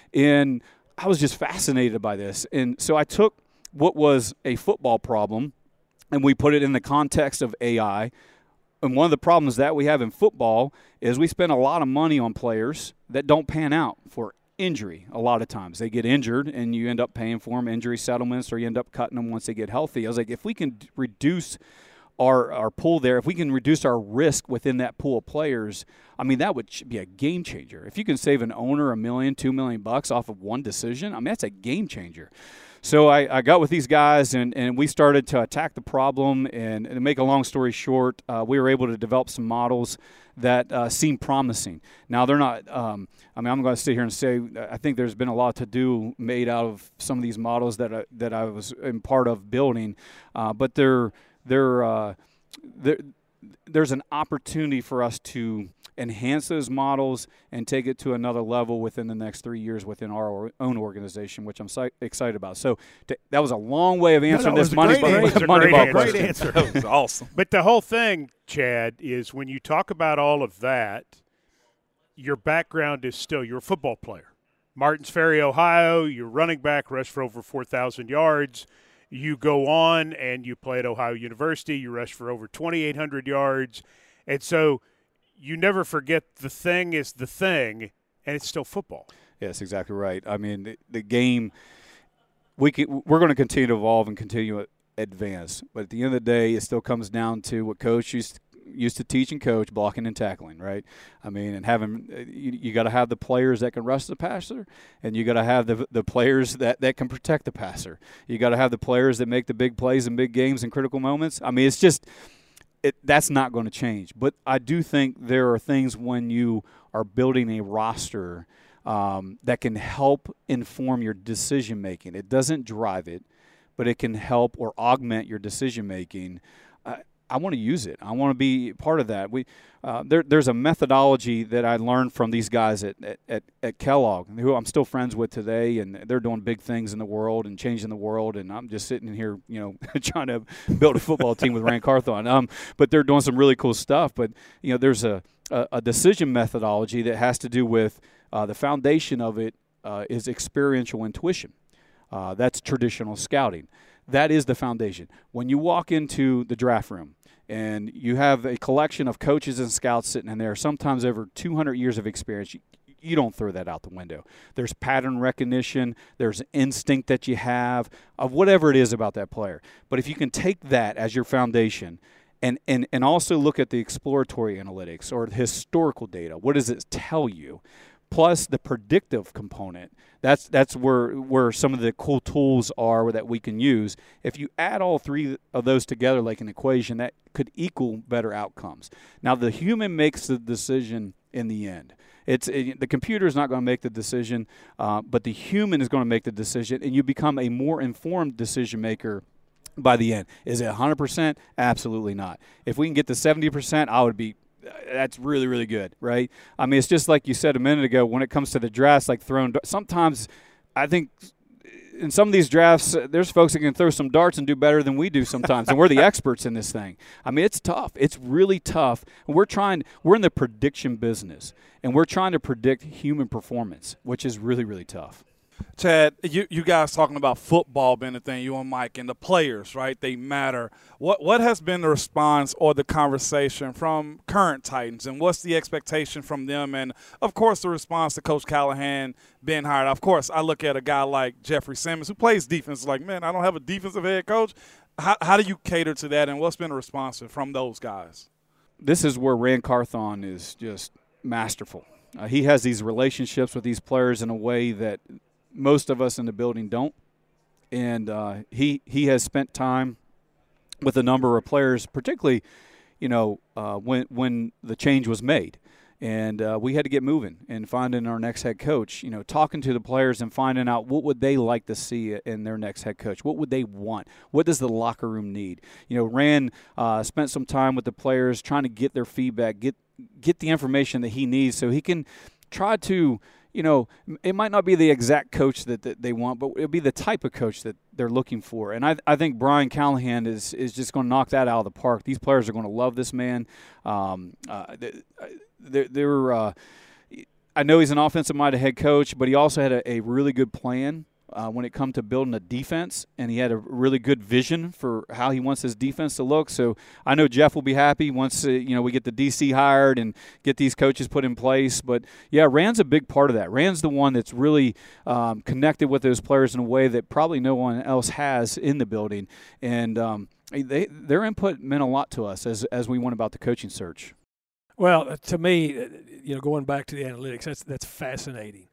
And I was just fascinated by this. And so I took what was a football problem, and we put it in the context of A I. And one of the problems that we have in football is we spend a lot of money on players that don't pan out for injury a lot of times. They get injured, and you end up paying for them injury settlements, or you end up cutting them once they get healthy. I was like, if we can reduce our, our pool there, if we can reduce our risk within that pool of players, I mean, that would be a game changer. If you can save an owner a million, two million bucks off of one decision, I mean, that's a game changer. so I, I got with these guys, and, and we started to attack the problem. And, and to make a long story short, uh, we were able to develop some models that uh, seem promising. Now, they're not um, – I mean, I'm going to sit here and say I think there's been a lot to do made out of some of these models that I, that I was in part of building, uh, but they're, they're, uh, they're, there's an opportunity for us to enhance those models and take it to another level within the next three years within our own organization, which I'm si- excited about. So to, that was a long way of answering no, no, this money answer. ball, money ball answer. question. Great answer. That was awesome. But the whole thing, Chad, is when you talk about all of that, your background is still you're a football player. Martins Ferry, Ohio, you're running back, rushed for over four thousand yards. You go on and you play at Ohio University. You rush for over twenty-eight hundred yards. And so you never forget the thing is the thing, and it's still football. Yes, exactly right. I mean, the, the game, we can, we're going to continue to evolve and continue to advance. But at the end of the day, it still comes down to what coach used to, used to teach and coach, blocking and tackling, right? I mean, and having you, you got to have the players that can rush the passer, and you got to have the the players that, that can protect the passer. You got to have the players that make the big plays in big games and critical moments. I mean, it's just it, that's not going to change. But I do think there are things when you are building a roster um, that can help inform your decision making. It doesn't drive it, but it can help or augment your decision making. Uh, I want to use it. I want to be part of that. We uh, there, there's a methodology that I learned from these guys at, at, at Kellogg, who I'm still friends with today, and they're doing big things in the world and changing the world, and I'm just sitting here, you know, trying to build a football team with Rand Carthon. Um, but they're doing some really cool stuff. But, you know, there's a, a, a decision methodology that has to do with uh, the foundation of it uh, is experiential intuition. Uh, that's traditional scouting. That is the foundation. When you walk into the draft room, and you have a collection of coaches and scouts sitting in there, sometimes over two hundred years of experience, you, you don't throw that out the window. There's pattern recognition. There's instinct that you have of whatever it is about that player. But if you can take that as your foundation and, and, and also look at the exploratory analytics or the historical data, what does it tell you? Plus the predictive component, that's that's where where some of the cool tools are that we can use. If you add all three of those together like an equation, that could equal better outcomes. Now, the human makes the decision in the end. It's it, the computer is not going to make the decision, uh, but the human is going to make the decision, and you become a more informed decision maker by the end. Is it one hundred percent? Absolutely not. If we can get to seventy percent, I would be that's really, really good, right? I mean, it's just like you said a minute ago, when it comes to the drafts, like throwing – sometimes I think in some of these drafts, there's folks that can throw some darts and do better than we do sometimes, and we're the experts in this thing. I mean, it's tough. It's really tough. We're trying – we're in the prediction business, and we're trying to predict human performance, which is really, really tough. Chad, you, you guys talking about football being the thing, you and Mike, and the players, right? They matter. What what has been the response or the conversation from current Titans, and what's the expectation from them? And, of course, the response to Coach Callahan being hired. Of course, I look at a guy like Jeffrey Simmons who plays defense like, man, I don't have a defensive head coach. How, how do you cater to that, and what's been the response from those guys? This is where Rand Carthon is just masterful. Uh, he has these relationships with these players in a way that – most of us in the building don't, and uh, he he has spent time with a number of players, particularly, you know, uh, when when the change was made, and uh, we had to get moving and finding our next head coach. You know, talking to the players and finding out what would they like to see in their next head coach. What would they want? What does the locker room need? You know, Rand uh, spent some time with the players trying to get their feedback, get get the information that he needs, so he can try to. You know, it might not be the exact coach that, that they want, but it'll be the type of coach that they're looking for. And I, I think Brian Callahan is is just going to knock that out of the park. These players are going to love this man. Um, uh, they're, they're uh, I know he's an offensive-minded head coach, but he also had a, a really good plan uh, when it comes to building a defense, and he had a really good vision for how he wants his defense to look. So I know Jeff will be happy once uh, you know we get the D C hired and get these coaches put in place. But, yeah, Rand's a big part of that. Rand's the one that's really um, connected with those players in a way that probably no one else has in the building. And um, they, their input meant a lot to us as, as we went about the coaching search. Well, to me, you know, going back to the analytics, that's that's fascinating.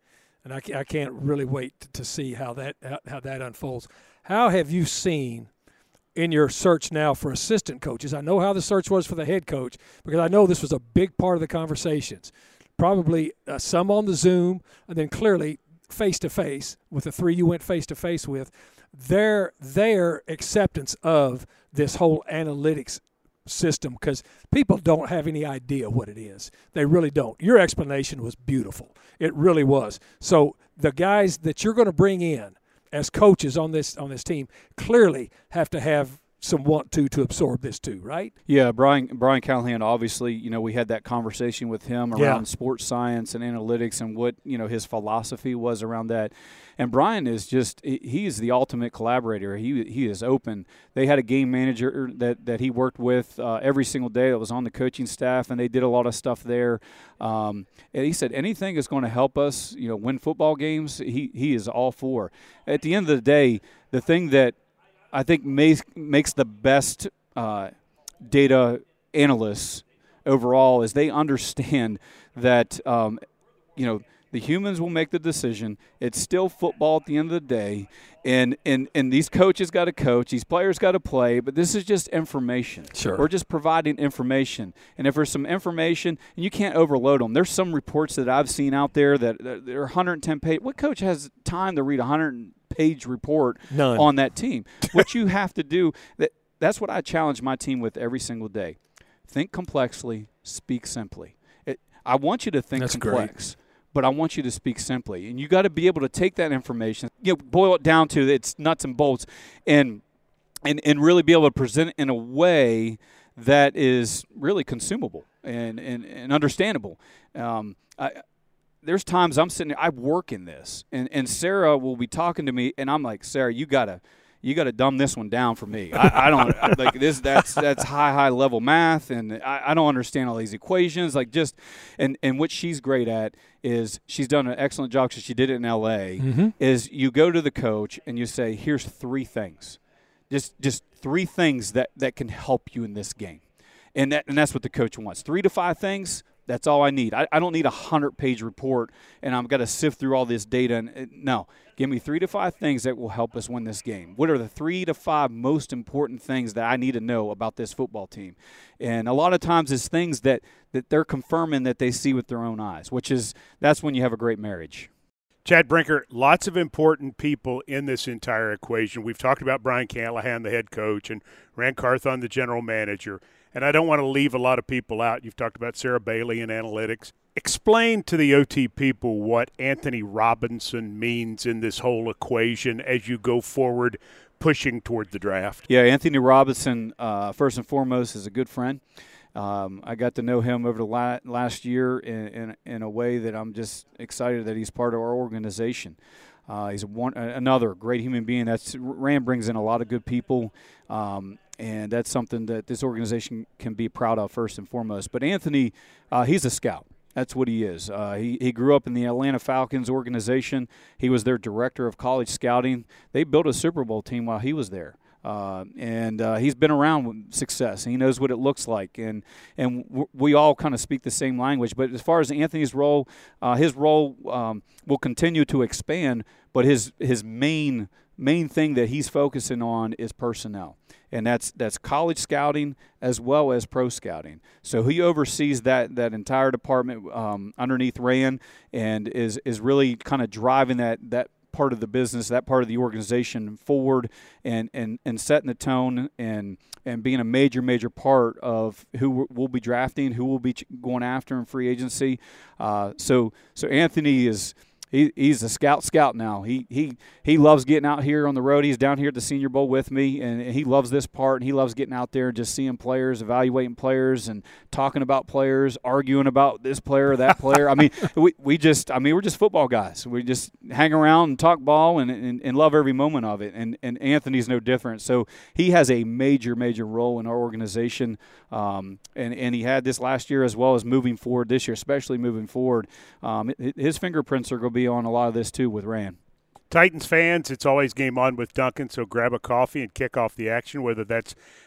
and I, I can't really wait to see how that how that unfolds. How have you seen in your search now for assistant coaches? I know how the search was for the head coach because I know this was a big part of the conversations. Probably uh, some on the Zoom, and then clearly face-to-face with the three you went face-to-face with. Their their acceptance of this whole analytics system, because people don't have any idea what it is. They really don't. Your explanation was beautiful. It really was. So the guys that you're going to bring in as coaches on this on this team clearly have to have some want to to absorb this too, right? Yeah, Brian Brian Callahan, obviously, you know, we had that conversation with him around yeah. sports science and analytics and what, you know, his philosophy was around that. And Brian is just, he is the ultimate collaborator. He he is open. They had a game manager that, that he worked with uh, every single day that was on the coaching staff, and they did a lot of stuff there. Um, and he said anything is going to help us, you know, win football games, he, he is all for. At the end of the day, the thing that I think makes, makes the best uh, data analysts overall is they understand that, um, you know, the humans will make the decision. It's still football at the end of the day, and and, and these coaches got to coach, these players got to play, but this is just information. Sure. We're just providing information. And if there's some information, and you can't overload them. There's some reports that I've seen out there that, that are one hundred ten pages. What coach has time to read a one hundred page report None. on that team? What you have to do, that that's what I challenge my team with every single day. Think complexly, speak simply. It, I want you to think That's complex. great. But I want you to speak simply. And you got to be able to take that information, you know, boil it down to its nuts and bolts, and and and really be able to present it in a way that is really consumable and, and, and understandable. Um, I, there's times I'm sitting there, I work in this, and, and Sarah will be talking to me, and I'm like, Sarah, you got to you got to dumb this one down for me. I, I don't like this. That's that's high high level math, and I, I don't understand all these equations. Like just, and and what she's great at is she's done an excellent job because she did it in L A. Mm-hmm. Is you go to the coach and you say, here's three things, just just three things that that can help you in this game, and that and that's what the coach wants. Three to five things. That's all I need. I, I don't need a hundred-page report, and I've got to sift through all this data. And, and no, give me three to five things that will help us win this game. What are the three to five most important things that I need to know about this football team? And a lot of times it's things that, that they're confirming that they see with their own eyes, which is that's when you have a great marriage. Chad Brinker, lots of important people in this entire equation. We've talked about Brian Callahan, the head coach, and Rand Carthon, the general manager. And I don't want to leave a lot of people out. You've talked about Sarah Bailey and analytics. Explain to the O T people what Anthony Robinson means in this whole equation as you go forward pushing toward the draft. Yeah, Anthony Robinson, uh, first and foremost, is a good friend. Um, I got to know him over the la- last year in, in, in a way that I'm just excited that he's part of our organization. Uh, he's one, another great human being. That's Rand brings in a lot of good people, um, and that's something that this organization can be proud of first and foremost. But Anthony, uh, he's a scout. That's what he is. Uh, he, he grew up in the Atlanta Falcons organization. He was their director of college scouting. They built a Super Bowl team while he was there. Uh, and uh, he's been around with success. He knows what it looks like, and and w- we all kind of speak the same language. But as far as Anthony's role, uh, his role um, will continue to expand. But his his main main thing that he's focusing on is personnel, and that's that's college scouting as well as pro scouting. So he oversees that that entire department um, underneath Rand, and is is really kind of driving that that. part of the business, that part of the organization forward, and, and, and setting the tone and and being a major, major part of who we'll be drafting, who we'll be going after in free agency. Uh, so so Anthony is he, he's a scout scout now. He he he loves getting out here on the road. He's down here at the Senior Bowl with me, and he loves this part. And he loves getting out there and just seeing players, evaluating players, and talking about players, arguing about this player or that player. I mean, we we just I mean we're just football guys. We just hang around and talk ball and, and, and love every moment of it. And and Anthony's no different. So he has a major major role in our organization, um, and and he had this last year as well as moving forward this year, especially moving forward. Um, his fingerprints are going to be on a lot of this too with Rand. Titans fans, it's always Game On with Duncan, so grab a coffee and kick off the action, whether that's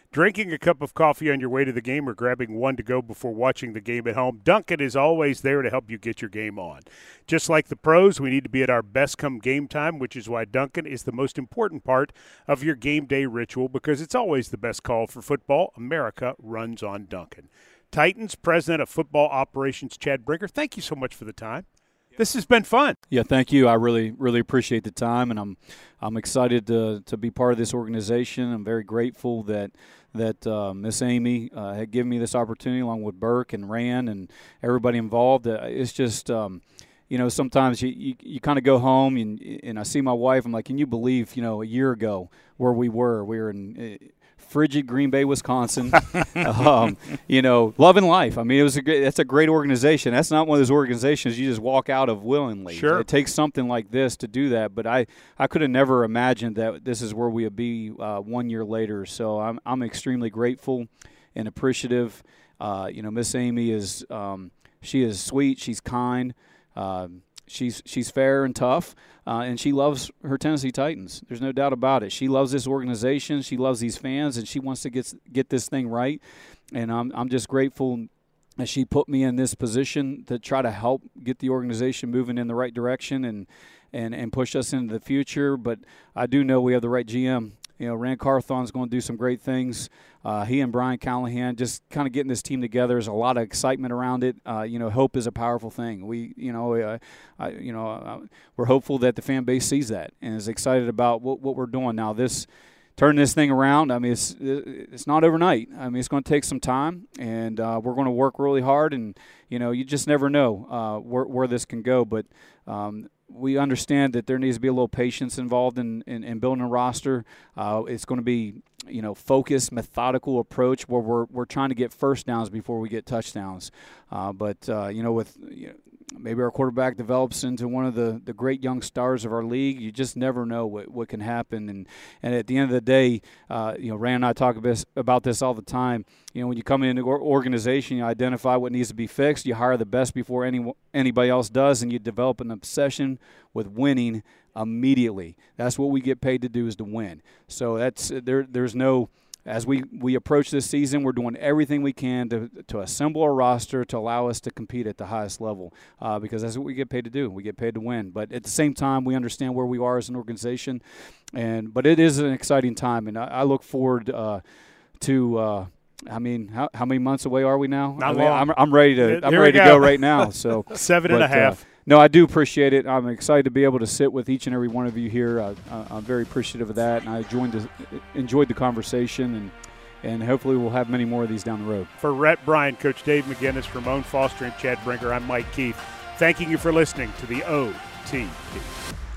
Drinking a cup of coffee on your way to the game or grabbing one to go before watching the game at home, Dunkin' is always there to help you get your game on. Just like the pros, we need to be at our best come game time, which is why Dunkin' is the most important part of your game day ritual, because it's always the best call for football. America runs on Dunkin'. Titans President of Football Operations, Chad Brinker, thank you so much for the time. This has been fun. Yeah, thank you. I really, really appreciate the time, and I'm, I'm excited to to be part of this organization. I'm very grateful that that uh, Miss Amy uh, had given me this opportunity, along with Burke and Rand and everybody involved. Uh, it's just, um, you know, sometimes you you, you kind of go home and and I see my wife. I'm like, can you believe, you know, a year ago where we were? We were in Uh, frigid Green Bay, Wisconsin, um, you know, loving life. I mean, it was a great, that's a great organization. That's not one of those organizations you just walk out of willingly. Sure. It takes something like this to do that. But I, I could have never imagined that this is where we would be uh, one year later. So I'm, I'm extremely grateful and appreciative. Uh, you know, Miss Amy is, um, she is sweet. She's kind. Um, She's she's fair and tough, uh, and she loves her Tennessee Titans. There's no doubt about it. She loves this organization. She loves these fans, and she wants to get get this thing right. And I'm I'm just grateful that she put me in this position to try to help get the organization moving in the right direction and and and push us into the future. But I do know we have the right G M. You know, Rand Carthon's going to do some great things. Uh, he and Brian Callahan just kind of getting this team together. There's a lot of excitement around it. Uh, you know, hope is a powerful thing. We, you know, uh, I, you know, uh, we're hopeful that the fan base sees that and is excited about what, what we're doing now. This turning this thing around. I mean, it's it's not overnight. I mean, it's going to take some time, and uh, we're going to work really hard. And you know, you just never know uh, where where this can go, but. Um, We understand that there needs to be a little patience involved in, in, in building a roster. Uh, it's going to be, you know, focused, methodical approach where we're we're trying to get first downs before we get touchdowns. Uh, but uh, you know, with you know, maybe our quarterback develops into one of the, the great young stars of our league, you just never know what, what can happen. And and at the end of the day, uh, you know, Rand and I talk about, about this all the time. You know, when you come into an organization, you identify what needs to be fixed. You hire the best before any anybody else does, and you develop an obsession with winning immediately. That's what we get paid to do, is to win. So that's there. There's no. As we, we approach this season, we're doing everything we can to to assemble a roster to allow us to compete at the highest level, uh, because that's what we get paid to do. We get paid to win. But at the same time, we understand where we are as an organization, and but it is an exciting time, and I, I look forward uh, to. Uh, I mean, how how many months away are we now? Not I mean, long. I'm I'm ready to I'm Here ready we to go. go right now. So Seven and but, a half. Uh, no, I do appreciate it. I'm excited to be able to sit with each and every one of you here. I, I, I'm very appreciative of that, and I joined the, enjoyed the conversation, and and hopefully we'll have many more of these down the road. For Rhett Bryan, Coach Dave McGinnis, Ramon Foster, and Chad Brinker, I'm Mike Keith. Thanking you for listening to the O T P.